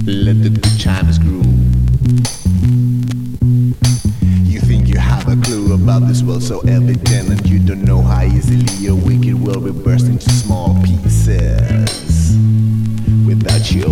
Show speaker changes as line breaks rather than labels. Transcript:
Let the chimes groove. You think you have a clue about this world so evident, and you don't know how easily your wicked world will burst into small pieces without you